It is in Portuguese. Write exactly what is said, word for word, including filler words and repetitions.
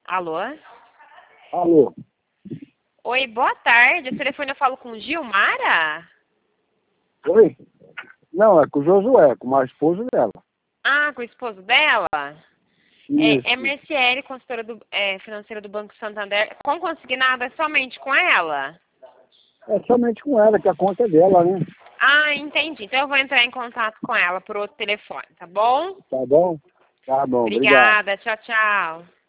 Alô? Alô? Oi, boa tarde. Esse telefone eu falo com Gilmara? Oi? Não, é com o Josué, com a esposa dela. Ah, com o esposo dela? Isso. É, é Merciele, consultora do, é, financeira do Banco Santander. Com consignado é somente com ela? É somente com ela, que a conta é dela, né? Ah, entendi. Então eu vou entrar em contato com ela por outro telefone, tá bom? Tá bom? Tá bom, obrigado. Obrigada. Tchau, tchau.